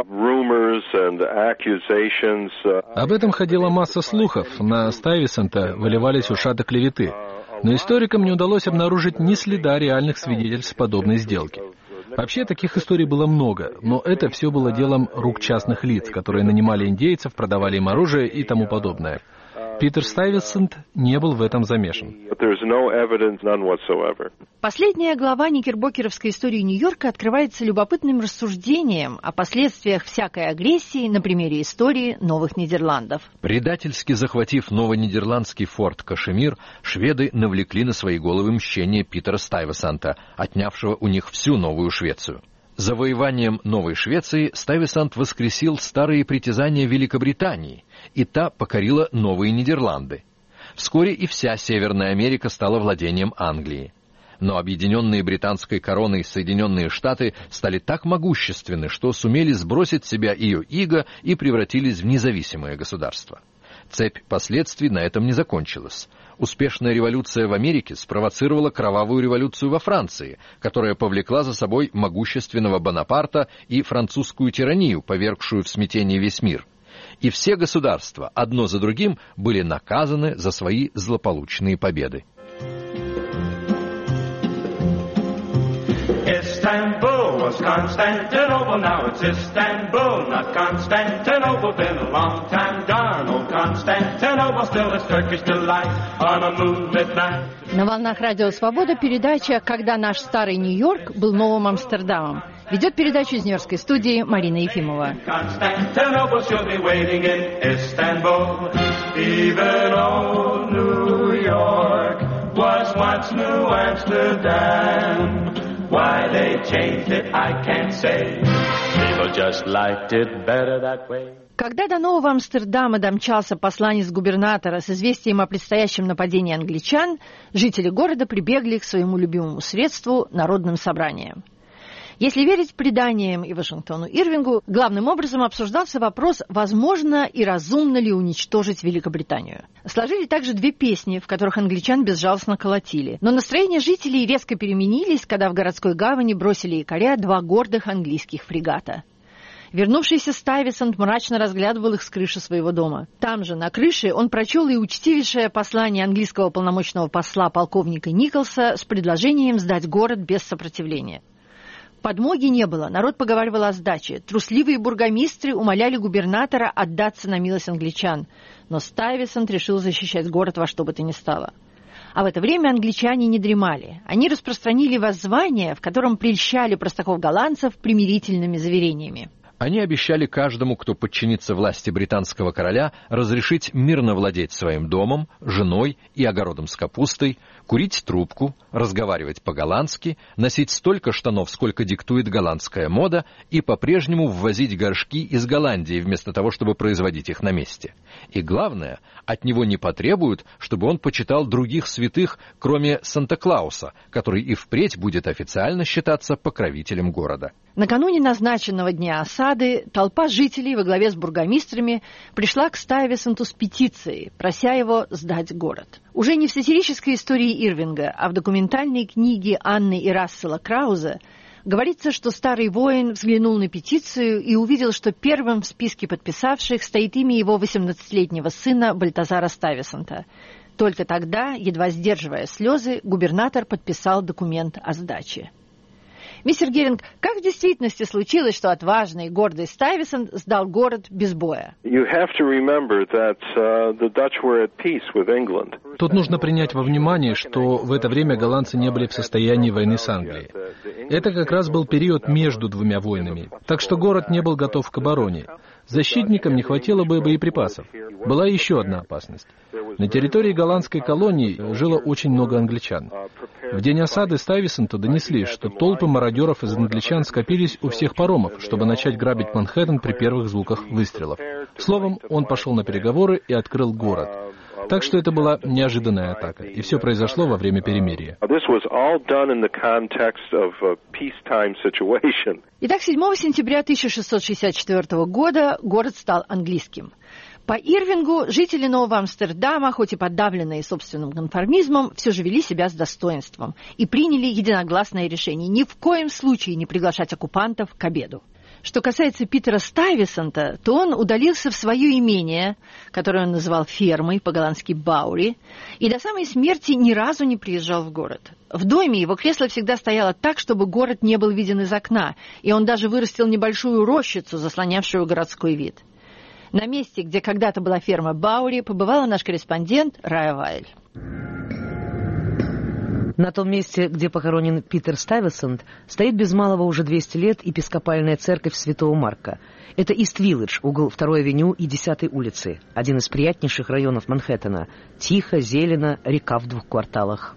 Об этом ходила масса слухов. На Стайвесанта выливались ушаты клеветы. Но историкам не удалось обнаружить ни следа реальных свидетельств подобной сделки. Вообще, таких историй было много, но это все было делом рук частных лиц, которые нанимали индейцев, продавали им оружие и тому подобное. Питер Стайвесант не был в этом замешан. Последняя глава никербокеровской истории Нью-Йорка открывается любопытным рассуждением о последствиях всякой агрессии на примере истории Новых Нидерландов. Предательски захватив новонидерландский форт Кашемир, шведы навлекли на свои головы мщение Питера Стайвесанта, отнявшего у них всю Новую Швецию. Завоеванием Новой Швеции Стайвесант воскресил старые притязания Великобритании, и та покорила Новые Нидерланды. Вскоре и вся Северная Америка стала владением Англии. Но объединенные британской короной Соединенные Штаты стали так могущественны, что сумели сбросить с себя ее иго и превратились в независимое государство. Цепь последствий на этом не закончилась. Успешная революция в Америке спровоцировала кровавую революцию во Франции, которая повлекла за собой могущественного Бонапарта и французскую тиранию, повергшую в смятение весь мир. И все государства, одно за другим, были наказаны за свои злополучные победы. Istanbul was Constantinople, now it's Istanbul, not Constantinople. Been a long time gone, old Constantinople, still a Turkish delight on a moonlit night. На волнах Радио Свобода передача «Когда наш старый Нью-Йорк был новым Амстердамом». Ведет передачу из Нью-Йоркской студии Марина Ефимова. Constantinople, she'll be waiting in Istanbul. Even old New York was once New Amsterdam. Why they changed it, I can't say. People just liked it better that way. Когда до Нового Амстердама домчался посланец губернатора с известием о предстоящем нападении англичан, жители города прибегли к своему любимому средству – народным собраниям. Если верить преданиям и Вашингтону Ирвингу, главным образом обсуждался вопрос, возможно и разумно ли уничтожить Великобританию. Сложили также две песни, в которых англичан безжалостно колотили. Но настроения жителей резко переменились, когда в городской гавани бросили якоря два гордых английских фрегата. Вернувшийся Стайвесант мрачно разглядывал их с крыши своего дома. Там же, на крыше, он прочел и учтивейшее послание английского полномочного посла полковника Николса с предложением сдать город без сопротивления. Подмоги не было, народ поговаривал о сдаче. Трусливые бургомистры умоляли губернатора отдаться на милость англичан. Но Стайвесант решил защищать город во что бы то ни стало. А в это время англичане не дремали. Они распространили воззвание, в котором прельщали простаков-голландцев примирительными заверениями. Они обещали каждому, кто подчинится власти британского короля, разрешить мирно владеть своим домом, женой и огородом с капустой, курить трубку, разговаривать по-голландски, носить столько штанов, сколько диктует голландская мода, и по-прежнему ввозить горшки из Голландии, вместо того, чтобы производить их на месте. И главное, от него не потребуют, чтобы он почитал других святых, кроме Санта-Клауса, который и впредь будет официально считаться покровителем города. Накануне назначенного дня осады толпа жителей во главе с бургомистрами пришла к Стайвесанту с петицией, прося его сдать город. Уже не в сатирической истории Ирвинга, а в документальной книге Анны и Рассела Крауза говорится, что старый воин взглянул на петицию и увидел, что первым в списке подписавших стоит имя его восемнадцатилетнего сына Бальтазара Стайвесанта. Только тогда, едва сдерживая слезы, губернатор подписал документ о сдаче. Мистер Геринг, как в действительности случилось, что отважный и гордый Стайвесант сдал город без боя? Тут нужно принять во внимание, что в это время голландцы не были в состоянии войны с Англией. Это как раз был период между двумя войнами, так что город не был готов к обороне. Защитникам не хватило бы боеприпасов. Была еще одна опасность. На территории голландской колонии жило очень много англичан. В день осады Стайвесанту донесли, что толпы мародеров из англичан скопились у всех паромов, чтобы начать грабить Манхэттен при первых звуках выстрелов. Словом, он пошел на переговоры и открыл город. Так что это была неожиданная атака, и все произошло во время перемирия. Итак, седьмого сентября тысяча шестьсот шестьдесят четвёртого года город стал английским. По Ирвингу жители Нового Амстердама, хоть и подавленные собственным конформизмом, все же вели себя с достоинством и приняли единогласное решение ни в коем случае не приглашать оккупантов к обеду. Что касается Питера Стайвесанта, то он удалился в свое имение, которое он называл фермой, по-голландски «баури», и до самой смерти ни разу не приезжал в город. В доме его кресло всегда стояло так, чтобы город не был виден из окна, и он даже вырастил небольшую рощицу, заслонявшую городской вид. На месте, где когда-то была ферма Баури, побывала наш корреспондент Рая Вайль. На том месте, где похоронен Питер Стайвесант, стоит без малого уже двести лет епископальная церковь Святого Марка. Это Ист-Виллидж, угол второй авеню и десятой улицы, один из приятнейших районов Манхэттена. Тихо, зелено, река в двух кварталах.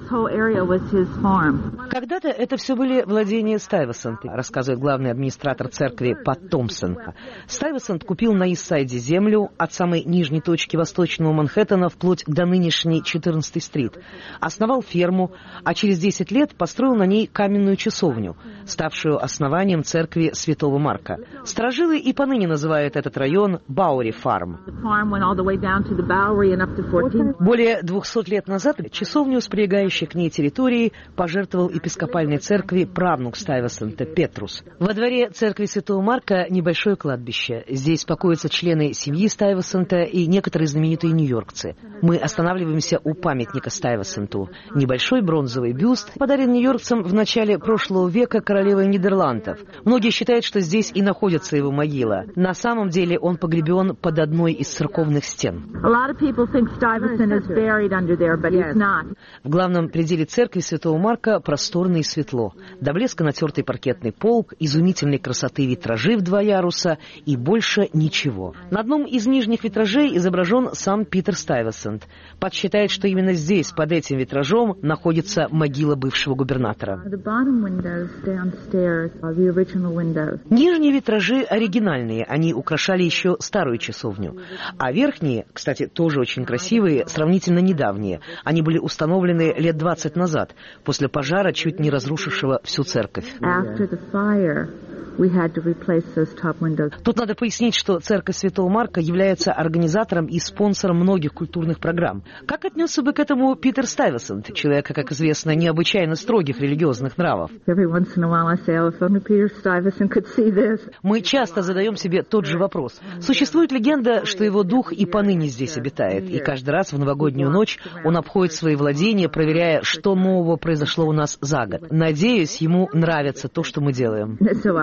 Когда-то это все были владения Стайвесанта, рассказывает главный администратор церкви Пат Томпсон. Стайвесант купил на Ист-Сайде землю от самой нижней точки восточного Манхэттена вплоть до нынешней четырнадцатой стрит. Основал ферму, а через десять лет построил на ней каменную часовню, ставшую основанием церкви Святого Марка. Сторожилы и поныне называют этот район Баури Фарм. Более двухсот лет назад часовню с прилегающей к ней территорией пожертвовал епископальной церкви правнук Стайвесанта Петрус. Во дворе церкви Святого Марка небольшое кладбище. Здесь покоятся члены семьи Стайвесанта и некоторые знаменитые нью-йоркцы. Мы останавливаемся у памятника Стайвесанту. Небольшой бронзовый бюст подарен нью-йоркцам в начале прошлого века королевой Нидерландов. Многие считают, что здесь и находится его его могила. На самом деле он погребен под одной из церковных стен. В главном пределе церкви Святого Марка просторно и светло. До блеска натертый паркетный пол, изумительной красоты витражи в два яруса и больше ничего. На одном из нижних витражей изображен сам Питер Стuyвесант. Пат считает, что именно здесь, под этим витражом, находится могила бывшего губернатора. Нижние витражи оригинальные, они украшали еще старую часовню. А верхние, кстати, тоже очень красивые, сравнительно недавние. Они были установлены лет двадцать назад, после пожара, чуть не разрушившего всю церковь. Тут надо пояснить, что церковь Святого Марка является организатором и спонсором многих культурных программ. Как отнесся бы к этому Питер Стuyвесант, человек, как известно, необычайно строгих религиозных нравов? Мы часто задаем себе тот же вопрос. Существует легенда, что его дух и поныне здесь обитает, и каждый раз в новогоднюю ночь он обходит свои владения, проверяя, что нового произошло у нас за год. Надеюсь, ему нравится то, что мы делаем.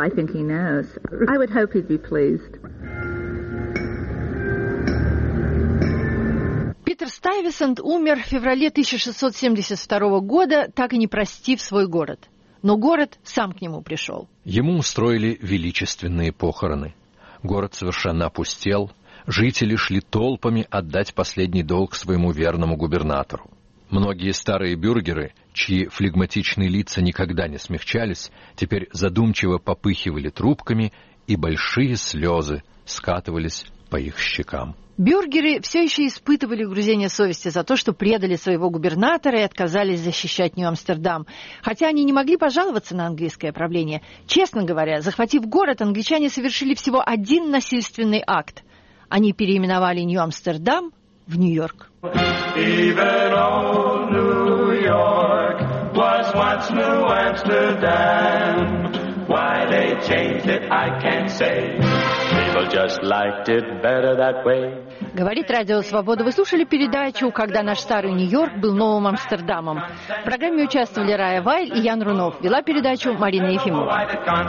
Питер Стuyvesant умер в феврале тысяча шестьсот семьдесят второго года, так и не простив свой город. Но город сам к нему пришел. Ему устроили величественные похороны. Город совершенно опустел, жители шли толпами отдать последний долг своему верному губернатору. Многие старые бюргеры, чьи флегматичные лица никогда не смягчались, теперь задумчиво попыхивали трубками, и большие слезы скатывались по их щекам. Бюргеры все еще испытывали угрызение совести за то, что предали своего губернатора и отказались защищать Нью-Амстердам. Хотя они не могли пожаловаться на английское правление. Честно говоря, захватив город, англичане совершили всего один насильственный акт. Они переименовали Нью-Амстердам в Нью-Йорк. Even old New York was once New Amsterdam. Why they changed it, I can't say. People just liked it better that way. Говорит Радио Свобода. Вы слушали передачу «Когда наш старый Нью-Йорк был новым Амстердамом». В программе участвовали Рая Вайль и Ян Рунов. Вела передачу Марина Ефимова.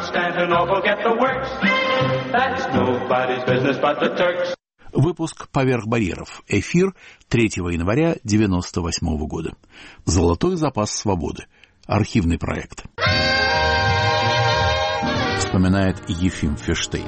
Выпуск «Поверх барьеров». Эфир третьего января девяносто восьмого года. «Золотой запас свободы». Архивный проект. Вспоминает Ефим Ферштейн.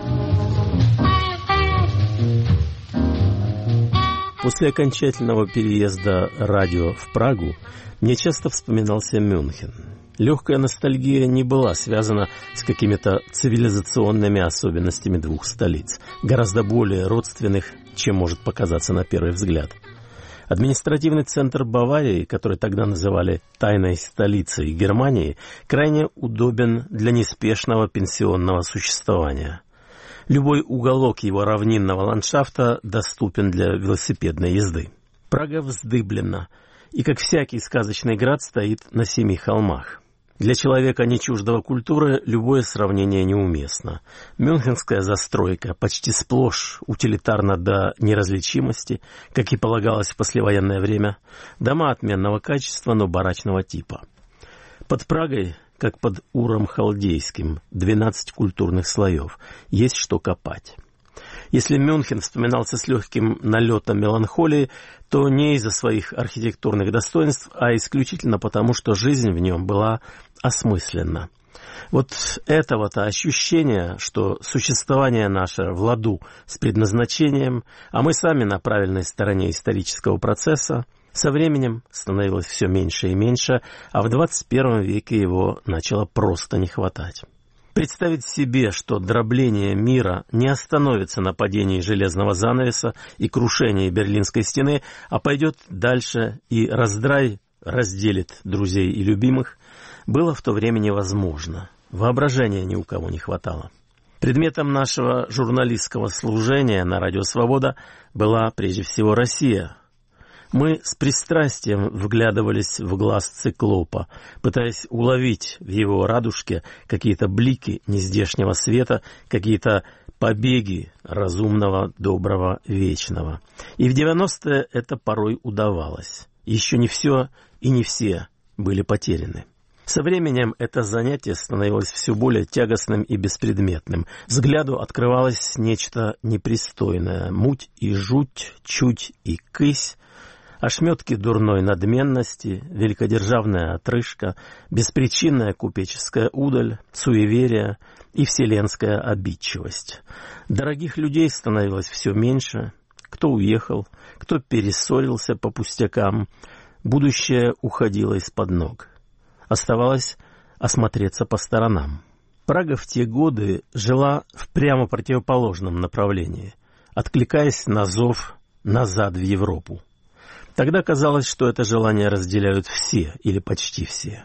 После окончательного переезда радио в Прагу мне часто вспоминался Мюнхен. Легкая ностальгия не была связана с какими-то цивилизационными особенностями двух столиц, гораздо более родственных, чем может показаться на первый взгляд. Административный центр Баварии, который тогда называли «тайной столицей Германии», крайне удобен для неспешного пенсионного существования. Любой уголок его равнинного ландшафта доступен для велосипедной езды. Прага вздыблена и, как всякий сказочный град, стоит на семи холмах. Для человека, не чуждого культуры, любое сравнение неуместно. Мюнхенская застройка почти сплошь утилитарна до неразличимости, как и полагалось в послевоенное время. Дома отменного качества, но барачного типа. Под Прагой, как под Уром Халдейским, двенадцать культурных слоев. Есть что копать. Если Мюнхен вспоминался с легким налетом меланхолии, то не из-за своих архитектурных достоинств, а исключительно потому, что жизнь в нем была осмысленна. Вот этого-то ощущения, что существование наше в ладу с предназначением, а мы сами на правильной стороне исторического процесса, со временем становилось все меньше и меньше, а в двадцать первом веке его начало просто не хватать. Представить себе, что дробление мира не остановится на падении железного занавеса и крушении Берлинской стены, а пойдет дальше и раздрай разделит друзей и любимых, было в то время невозможно. Воображения ни у кого не хватало. Предметом нашего журналистского служения на Радио Свобода была прежде всего Россия. Мы с пристрастием вглядывались в глаз циклопа, пытаясь уловить в его радужке какие-то блики нездешнего света, какие-то побеги разумного, доброго, вечного. И в девяностые это порой удавалось. Еще не все и не все были потеряны. Со временем это занятие становилось все более тягостным и беспредметным. Взгляду открывалось нечто непристойное. Муть и жуть, чуть и кысь, ошметки дурной надменности, великодержавная отрыжка, беспричинная купеческая удаль, суеверие и вселенская обидчивость. Дорогих людей становилось все меньше. Кто уехал, кто перессорился по пустякам. Будущее уходило из-под ног. Оставалось осмотреться по сторонам. Прага в те годы жила в прямо противоположном направлении, откликаясь на зов назад в Европу. Тогда казалось, что это желание разделяют все или почти все.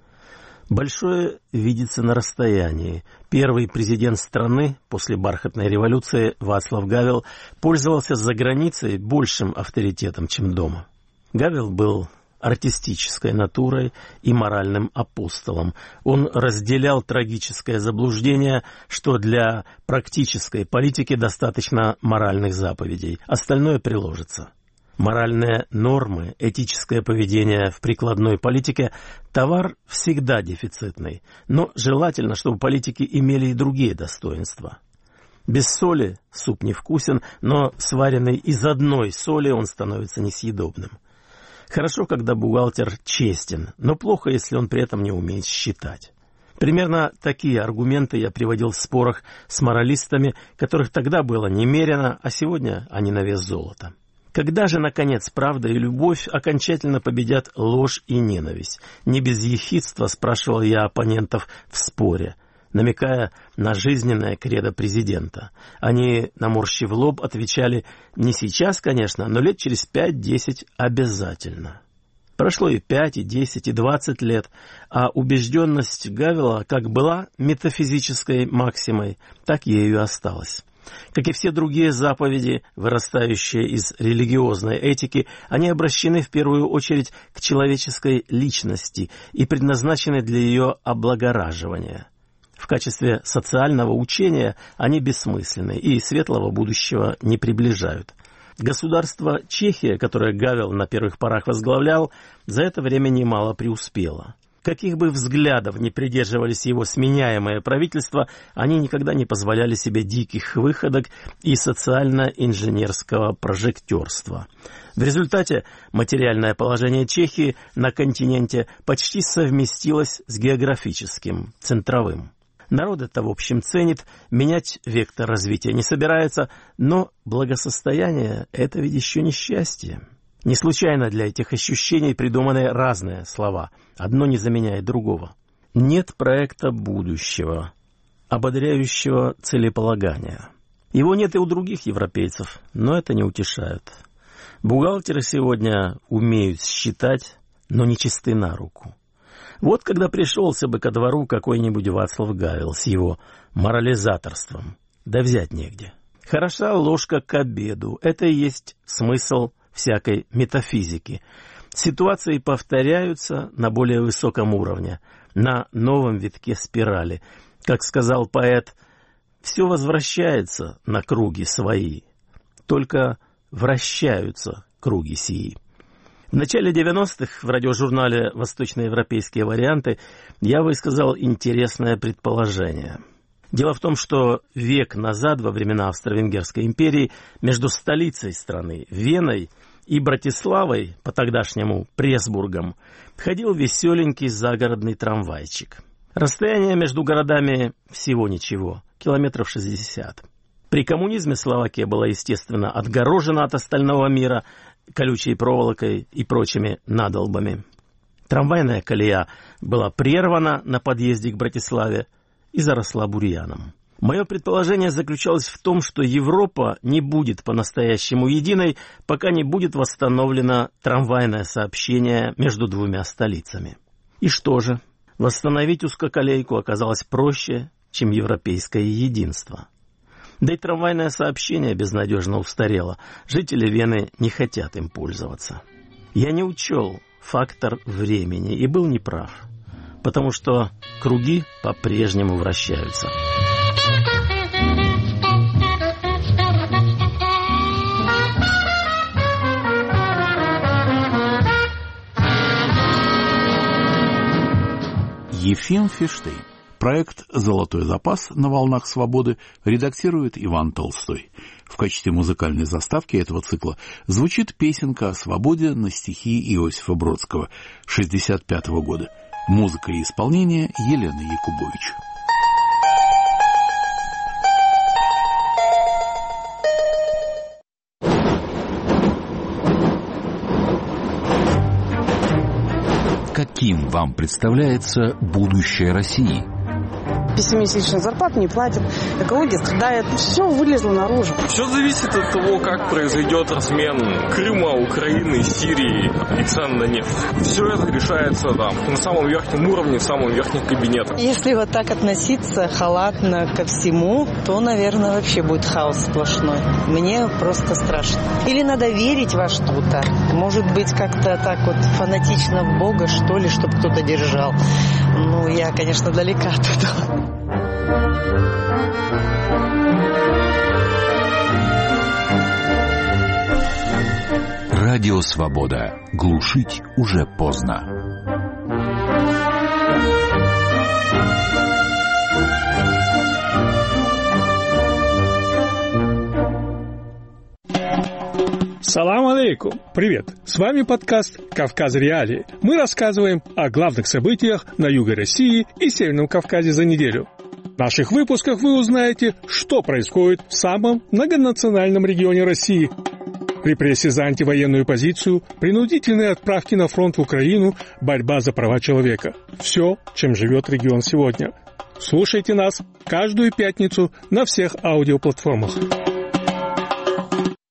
Большое видится на расстоянии. Первый президент страны после бархатной революции Václav Havel пользовался за границей большим авторитетом, чем дома. Гавел был артистической натурой и моральным апостолом. Он разделял трагическое заблуждение, что для практической политики достаточно моральных заповедей, остальное приложится. Моральные нормы, этическое поведение в прикладной политике – товар всегда дефицитный, но желательно, чтобы политики имели и другие достоинства. Без соли суп невкусен, но сваренный из одной соли он становится несъедобным. Хорошо, когда бухгалтер честен, но плохо, если он при этом не умеет считать. Примерно такие аргументы я приводил в спорах с моралистами, которых тогда было немерено, а сегодня они на вес золота. Когда же, наконец, правда и любовь окончательно победят ложь и ненависть? Не без ехидства спрашивал я оппонентов в споре, намекая на жизненное кредо президента. Они, наморщив лоб, отвечали: не сейчас, конечно, но лет через пять-десять обязательно. Прошло и пять, и десять, и двадцать лет, а убежденность Гавела как была метафизической максимой, так ею и осталась. Как и все другие заповеди, вырастающие из религиозной этики, они обращены в первую очередь к человеческой личности и предназначены для ее облагораживания. В качестве социального учения они бессмысленны и светлого будущего не приближают. Государство Чехия, которое Гавел на первых порах возглавлял, за это время немало преуспело. Каких бы взглядов ни придерживались его сменяемые правительства, они никогда не позволяли себе диких выходок и социально-инженерского прожектерства. В результате материальное положение Чехии на континенте почти совместилось с географическим, центровым. Народ это, в общем, ценит, менять вектор развития не собирается, но благосостояние – это ведь еще не счастье. Не случайно для этих ощущений придуманы разные слова, одно не заменяет другого. Нет проекта будущего, ободряющего целеполагания. Его нет и у других европейцев, но это не утешает. Бухгалтеры сегодня умеют считать, но не чисты на руку. Вот когда пришелся бы ко двору какой-нибудь Václav Havel с его морализаторством, да взять негде. Хороша ложка к обеду, это и есть смысл всякой метафизики. Ситуации повторяются на более высоком уровне, на новом витке спирали. Как сказал поэт, все возвращается на круги свои, только вращаются круги сии. В начале девяностых в радиожурнале «Восточноевропейские варианты» я высказал интересное предположение. Дело в том, что век назад, во времена Австро-Венгерской империи, между столицей страны, Веной, и Братиславой, по-тогдашнему Пресбургом, ходил веселенький загородный трамвайчик. Расстояние между городами всего ничего, километров шестьдесят. При коммунизме Словакия была, естественно, отгорожена от остального мира колючей проволокой и прочими надолбами. Трамвайная колея была прервана на подъезде к Братиславе и заросла бурьяном. Мое предположение заключалось в том, что Европа не будет по-настоящему единой, пока не будет восстановлено трамвайное сообщение между двумя столицами. И что же? Восстановить узкоколейку оказалось проще, чем европейское единство. Да и трамвайное сообщение безнадежно устарело. Жители Вены не хотят им пользоваться. Я не учел фактор времени и был неправ, потому что круги по-прежнему вращаются. Ефим Фиштейн. Проект «Золотой запас» на волнах свободы редактирует Иван Толстой. В качестве музыкальной заставки этого цикла звучит песенка о свободе на стихи Иосифа Бродского шестьдесят пятого года. Музыка и исполнение Елены Якубович. Каким вам представляется будущее России? Пятимесячную зарплату не платят, экология страдает, все вылезло наружу. Все зависит от того, как произойдет размен Крыма, Украины, Сирии и цен на нефть. Все это решается там, на самом верхнем уровне, в самом верхнем кабинете. Если вот так относиться халатно ко всему, то, наверное, вообще будет хаос сплошной. Мне просто страшно. Или надо верить во что-то. Может быть, как-то так вот фанатично в Бога, что ли, чтобы кто-то держал. Ну, я, конечно, далека от этого. Радио «Свобода». Глушить уже поздно. Салам алейкум! Привет! С вами подкаст «Кавказ Реалии». Мы рассказываем о главных событиях на юге России и Северном Кавказе за неделю. В наших выпусках вы узнаете, что происходит в самом многонациональном регионе России. Репрессии за антивоенную позицию, принудительные отправки на фронт в Украину, борьба за права человека. Все, чем живет регион сегодня. Слушайте нас каждую пятницу на всех аудиоплатформах.